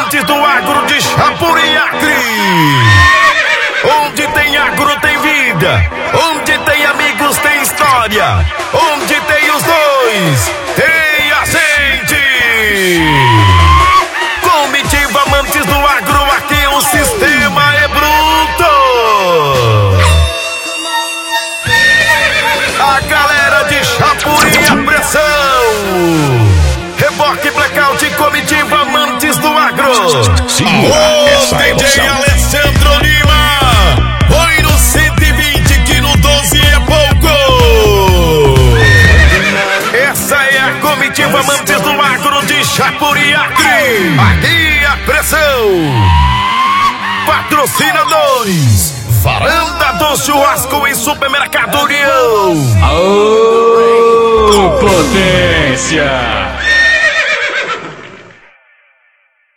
amantes do agro de Chapuriacri. Onde tem agro tem vida, onde tem amigos tem história, onde tem os dois tem a gente. Comitiva amantes do agro, aqui o sistema é bruto. A galera de Chapuri a pressão. Reboque, blackout, comitiva amantes do agro. Ô, DJ Alessandro Lima, foi no 120 que no 12 é pouco. Essa é a comitiva amantes do agro de Chapuriacri. Aqui a pressão. Patrocinadores: Varanda do Churrasco e Supermercado União. Aô, potência!